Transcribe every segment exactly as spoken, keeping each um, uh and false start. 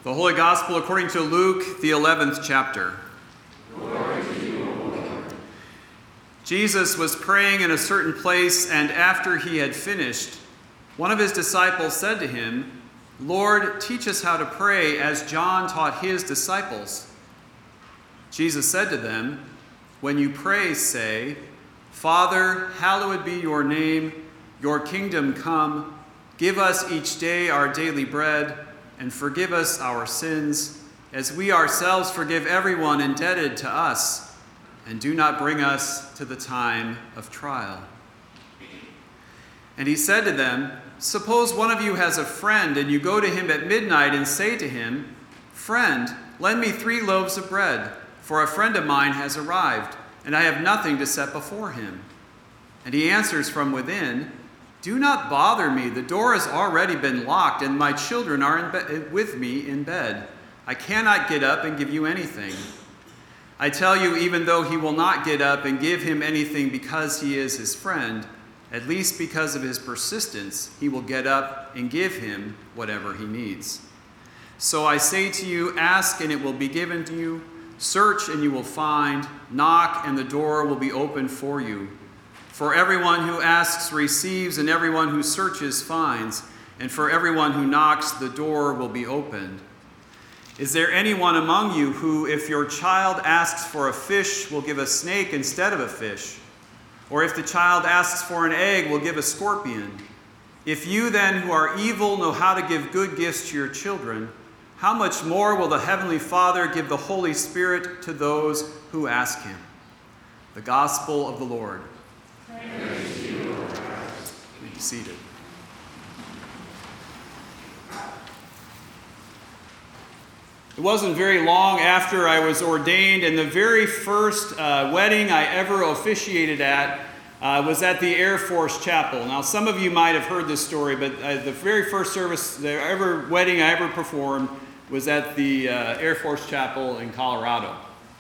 The Holy Gospel according to Luke, the eleventh chapter. Glory to you, O Lord. Jesus was praying in a certain place, and after he had finished, one of his disciples said to him, "Lord, teach us how to pray as John taught his disciples." Jesus said to them, "When you pray, say, 'Father, hallowed be your name, your kingdom come. Give us each day our daily bread, and forgive us our sins, as we ourselves forgive everyone indebted to us. And do not bring us to the time of trial.'" And he said to them, "Suppose one of you has a friend, and you go to him at midnight and say to him, 'Friend, lend me three loaves of bread, for a friend of mine has arrived, and I have nothing to set before him.' And he answers from within, 'Do not bother me. The door has already been locked, and my children are in be- with me in bed. I cannot get up and give you anything.' I tell you, even though he will not get up and give him anything because he is his friend, at least because of his persistence, he will get up and give him whatever he needs. So I say to you, ask and it will be given to you. Search and you will find. Knock and the door will be opened for you. For everyone who asks receives, and everyone who searches finds, and for everyone who knocks the door will be opened. Is there anyone among you who, if your child asks for a fish, will give a snake instead of a fish? Or if the child asks for an egg, will give a scorpion? If you then, who are evil, know how to give good gifts to your children, how much more will the Heavenly Father give the Holy Spirit to those who ask him?" The Gospel of the Lord. Praise to you, O Christ. Be seated. It wasn't very long after I was ordained, and the very first uh, wedding I ever officiated at uh, was at the Air Force Chapel. Now, some of you might have heard this story, but uh, the very first service, the ever wedding I ever performed was at the uh, Air Force Chapel in Colorado.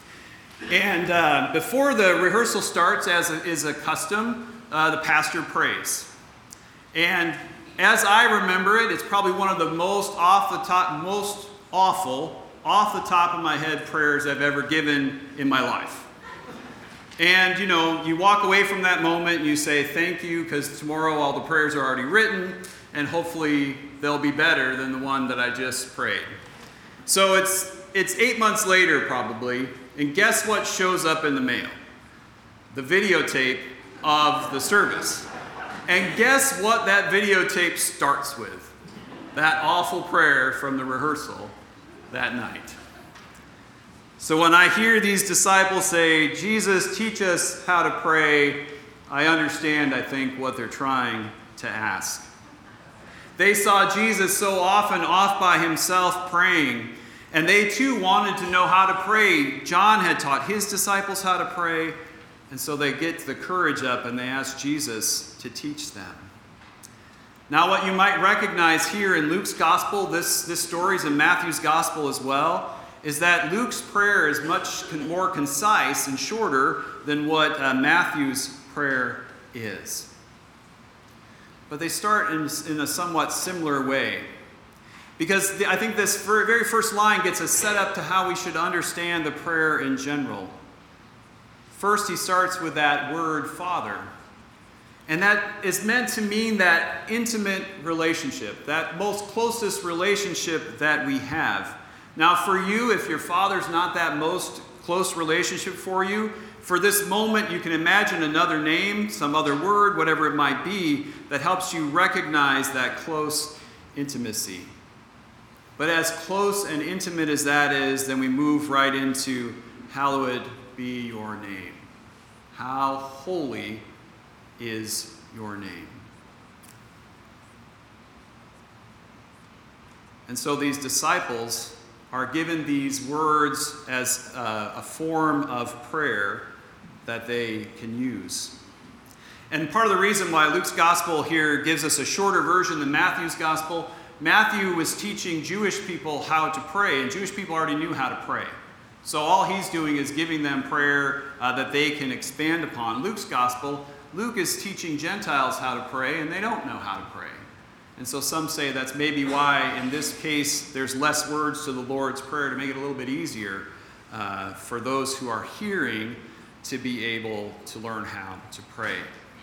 And uh, before the rehearsal starts, as is a custom, uh, the pastor prays. And as I remember it, it's probably one of the most off the top, most awful, off the top of my head prayers I've ever given in my life. And, you know, you walk away from that moment and you say, thank you, because tomorrow all the prayers are already written, and hopefully they'll be better than the one that I just prayed. So it's it's eight months later, probably, and guess what shows up in the mail? The videotape of the service. And guess what that videotape starts with? That awful prayer from the rehearsal that night. So when I hear these disciples say, "Jesus, teach us how to pray," I understand, I think, what they're trying to ask. They saw Jesus so often off by himself praying, and they too wanted to know how to pray. John had taught his disciples how to pray, and so they get the courage up and they ask Jesus to teach them. Now, what you might recognize here in Luke's gospel, this, this story is in Matthew's gospel as well, is that Luke's prayer is much more concise and shorter than what uh, Matthew's prayer is. But they start in, in a somewhat similar way. Because the, I think this very first line gets us set up to how we should understand the prayer in general. First, he starts with that word, Father. And that is meant to mean that intimate relationship, that most closest relationship that we have. Now, for you, if your father's not that most close relationship for you, for this moment, you can imagine another name, some other word, whatever it might be, that helps you recognize that close intimacy. But as close and intimate as that is, then we move right into hallowed be your name. How holy is your name. And so these disciples are given these words as a, a form of prayer that they can use. And part of the reason why Luke's gospel here gives us a shorter version than Matthew's gospel, Matthew was teaching Jewish people how to pray, and Jewish people already knew how to pray. So all he's doing is giving them prayer uh, that they can expand upon. Luke's gospel, Luke is teaching Gentiles how to pray, and they don't know how to pray. And so some say that's maybe why, in this case, there's less words to the Lord's Prayer to make it a little bit easier uh, for those who are hearing to be able to learn how to pray.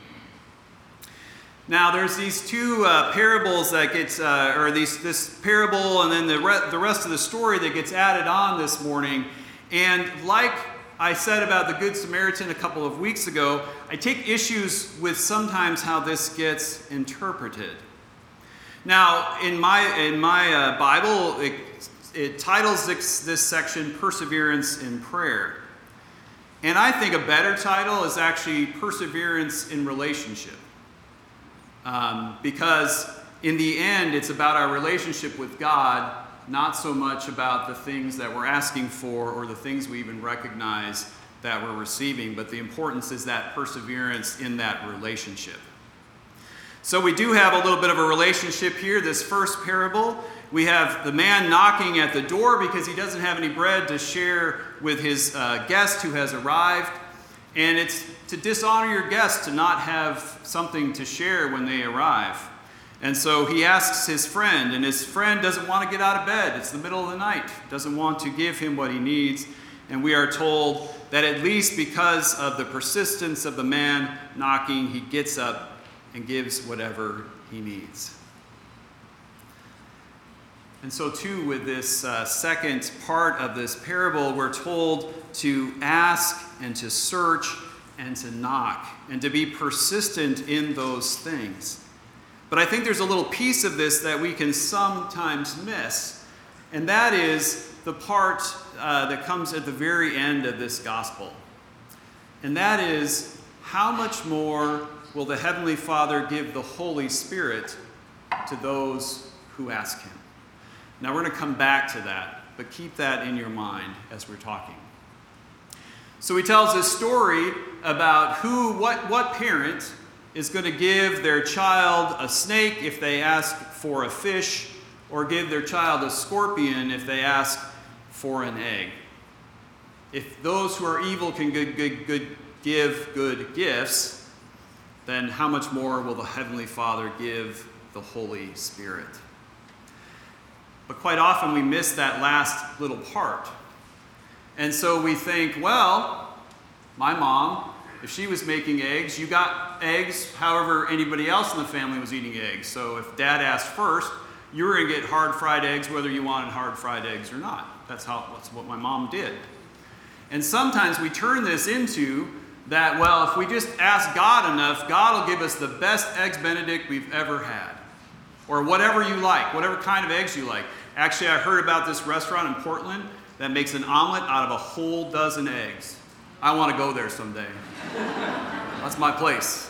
Now, there's these two uh, parables that gets, uh, or these, this parable and then the, re- the rest of the story that gets added on this morning. And like I said about the Good Samaritan a couple of weeks ago, I take issues with sometimes how this gets interpreted. Now, in my in my uh, Bible, it, it titles this, this section Perseverance in Prayer. And I think a better title is actually Perseverance in Relationship. Um, because in the end, it's about our relationship with God, not so much about the things that we're asking for or the things we even recognize that we're receiving, but the importance is that perseverance in that relationship. So we do have a little bit of a relationship here. This first parable, we have the man knocking at the door because he doesn't have any bread to share with his uh, guest who has arrived. And it's to dishonor your guests to not have something to share when they arrive. And so he asks his friend, and his friend doesn't want to get out of bed. It's the middle of the night, doesn't want to give him what he needs. And we are told that at least because of the persistence of the man knocking, he gets up and gives whatever he needs. And so too, with this uh, second part of this parable, we're told to ask and to search and to knock and to be persistent in those things. But I think there's a little piece of this that we can sometimes miss, and that is the part uh, that comes at the very end of this gospel. And that is, how much more will the Heavenly Father give the Holy Spirit to those who ask Him? Now we're going to come back to that, but keep that in your mind as we're talking. So he tells this story about who, what, what parent is going to give their child a snake if they ask for a fish, or give their child a scorpion if they ask for an egg. If those who are evil can good, good, good, give good gifts, then how much more will the Heavenly Father give the Holy Spirit? But quite often we miss that last little part. And so we think, well, my mom, if she was making eggs, you got eggs however anybody else in the family was eating eggs. So if Dad asked first, you were going to get hard fried eggs whether you wanted hard fried eggs or not. That's how that's what my mom did. And sometimes we turn this into that, well, if we just ask God enough, God will give us the best Eggs Benedict we've ever had. Or whatever you like, whatever kind of eggs you like. Actually, I heard about this restaurant in Portland that makes an omelet out of a whole dozen eggs. I want to go there someday. That's my place.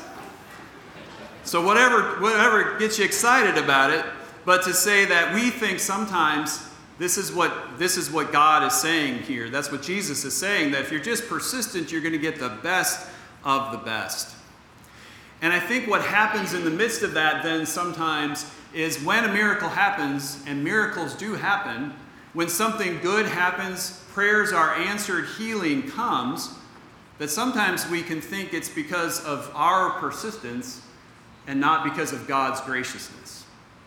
So whatever, whatever gets you excited about it, but to say that we think sometimes this is what this is what God is saying here. That's what Jesus is saying, that if you're just persistent, you're going to get the best of the best. And I think what happens in the midst of that then sometimes is when a miracle happens, and miracles do happen, when something good happens, prayers are answered, healing comes, that sometimes we can think it's because of our persistence and not because of God's graciousness.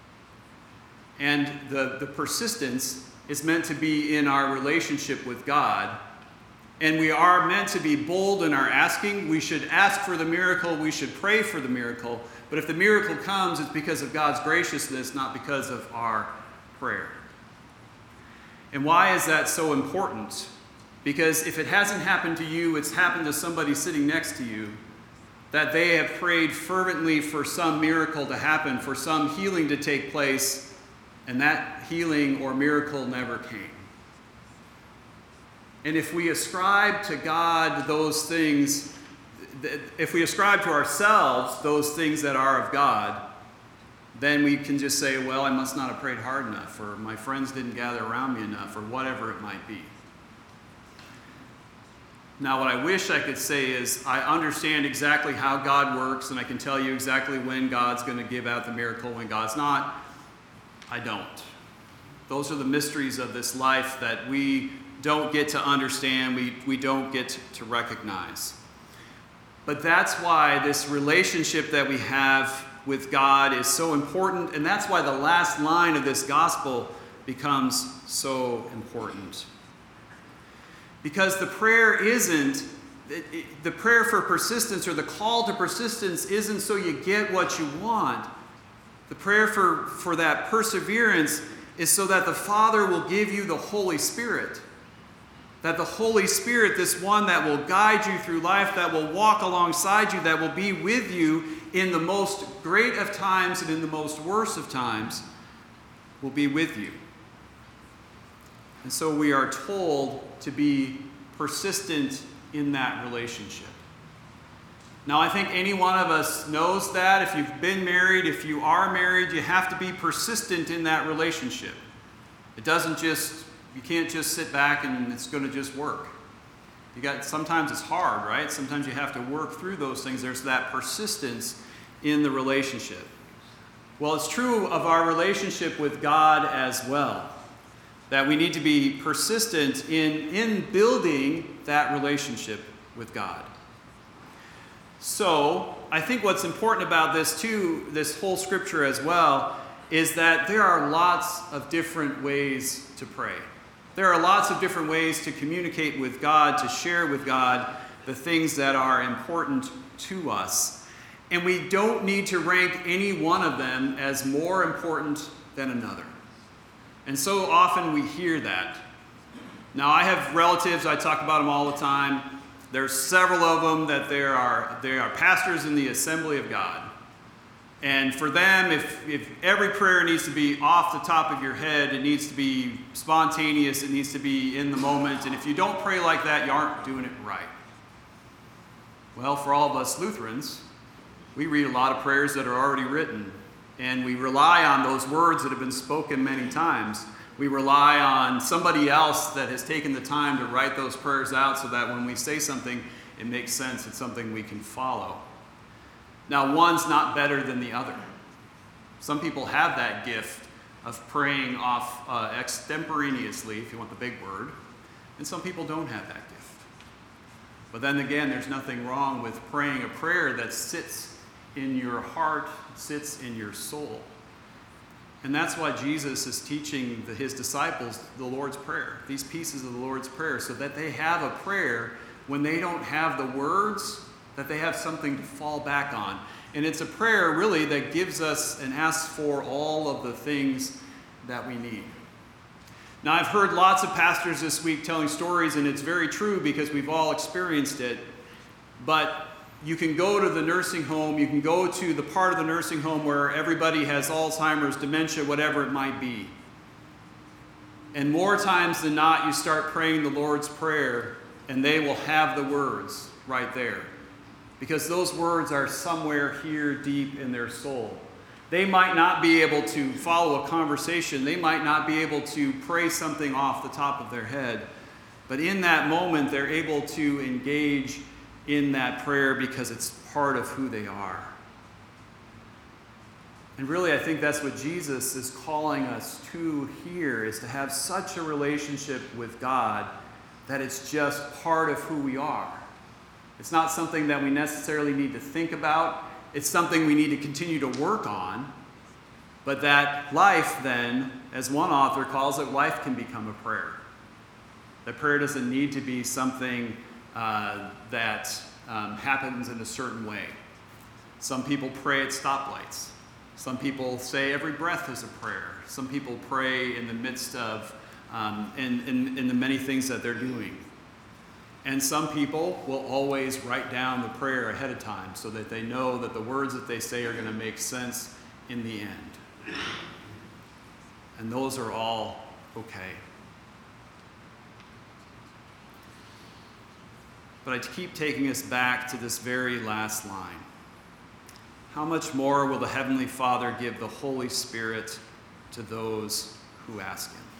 And the, the persistence is meant to be in our relationship with God. And we are meant to be bold in our asking. We should ask for the miracle. We should pray for the miracle. But if the miracle comes, it's because of God's graciousness, not because of our prayer. And why is that so important? Because if it hasn't happened to you, it's happened to somebody sitting next to you, that they have prayed fervently for some miracle to happen, for some healing to take place, and that healing or miracle never came. And if we ascribe to God those things, if we ascribe to ourselves those things that are of God, then we can just say, well, I must not have prayed hard enough, or my friends didn't gather around me enough, or whatever it might be. Now, what I wish I could say is I understand exactly how God works, and I can tell you exactly when God's going to give out the miracle, when God's not. I don't. Those are the mysteries of this life that we don't get to understand, we, we don't get to recognize. But that's why this relationship that we have with God is so important, and that's why the last line of this gospel becomes so important. Because the prayer isn't, the prayer for persistence or the call to persistence isn't so you get what you want. The prayer for, for that perseverance is so that the Father will give you the Holy Spirit. That the Holy Spirit, this one that will guide you through life, that will walk alongside you, that will be with you in the most great of times and in the most worst of times, will be with you. And so we are told to be persistent in that relationship. Now, I think any one of us knows that. If you've been married, if you are married, you have to be persistent in that relationship. It doesn't just, you can't just sit back and it's going to just work. You got, sometimes it's hard, right? Sometimes you have to work through those things. There's that persistence in the relationship. Well, it's true of our relationship with God as well, that we need to be persistent in, in building that relationship with God. So, I think what's important about this too, this whole scripture as well, is that there are lots of different ways to pray. There are lots of different ways to communicate with God, to share with God the things that are important to us. And we don't need to rank any one of them as more important than another. And so often we hear that. Now, I have relatives, I talk about them all the time. There's several of them that there are, they are pastors in the Assembly of God. And for them, if, if every prayer needs to be off the top of your head, it needs to be spontaneous, it needs to be in the moment, and if you don't pray like that, you aren't doing it right. Well, for all of us Lutherans, we read a lot of prayers that are already written, and we rely on those words that have been spoken many times. We rely on somebody else that has taken the time to write those prayers out so that when we say something, it makes sense. It's something we can follow. Now, one's not better than the other. Some people have that gift of praying off uh, extemporaneously, if you want the big word, and some people don't have that gift. But then again, there's nothing wrong with praying a prayer that sits in your heart, sits in your soul. And that's why Jesus is teaching the, his disciples the Lord's Prayer, these pieces of the Lord's Prayer, so that they have a prayer when they don't have the words, that they have something to fall back on. And it's a prayer, really, that gives us and asks for all of the things that we need. Now, I've heard lots of pastors this week telling stories, and it's very true because we've all experienced it. But you can go to the nursing home, you can go to the part of the nursing home where everybody has Alzheimer's, dementia, whatever it might be. And more times than not, you start praying the Lord's Prayer, and they will have the words right there. Because those words are somewhere here deep in their soul. They might not be able to follow a conversation. They might not be able to pray something off the top of their head. But in that moment, they're able to engage in that prayer because it's part of who they are. And really, I think that's what Jesus is calling us to here, is to have such a relationship with God that it's just part of who we are. It's not something that we necessarily need to think about. It's something we need to continue to work on. But that life then, as one author calls it, life can become a prayer. That prayer doesn't need to be something uh, that um, happens in a certain way. Some people pray at stoplights. Some people say every breath is a prayer. Some people pray in the midst of, um, in, in, in the many things that they're doing. And some people will always write down the prayer ahead of time so that they know that the words that they say are going to make sense in the end. And those are all okay. But I keep taking us back to this very last line. How much more will the Heavenly Father give the Holy Spirit to those who ask Him?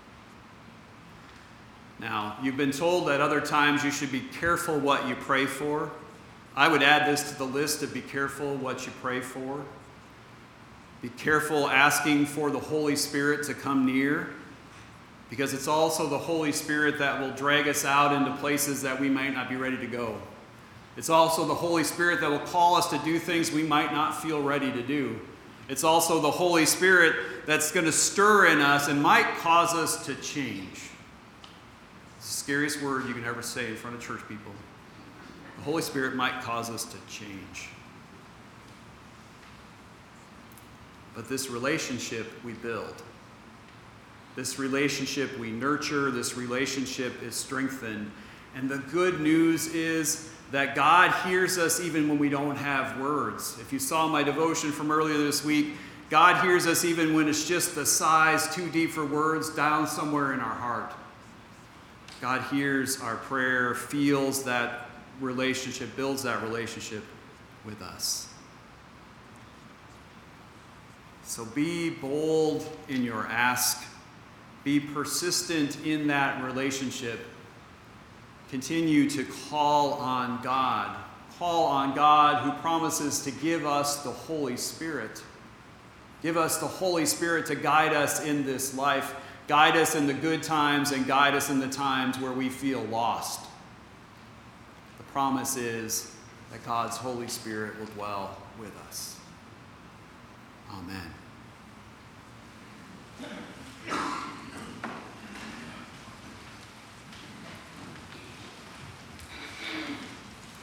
Now, you've been told that other times you should be careful what you pray for. I would add this to the list of be careful what you pray for. Be careful asking for the Holy Spirit to come near, because it's also the Holy Spirit that will drag us out into places that we might not be ready to go. It's also the Holy Spirit that will call us to do things we might not feel ready to do. It's also the Holy Spirit that's going to stir in us and might cause us to change. It's the scariest word you can ever say in front of church people. The Holy Spirit might cause us to change. But this relationship we build. This relationship we nurture. This relationship is strengthened. And the good news is that God hears us even when we don't have words. If you saw my devotion from earlier this week, God hears us even when it's just the sighs too deep for words down somewhere in our heart. God hears our prayer, feels that relationship, builds that relationship with us. So be bold in your ask. Be persistent in that relationship. Continue to call on God. Call on God who promises to give us the Holy Spirit. Give us the Holy Spirit to guide us in this life, guide us in the good times, and guide us in the times where we feel lost. The promise is that God's Holy Spirit will dwell with us. Amen.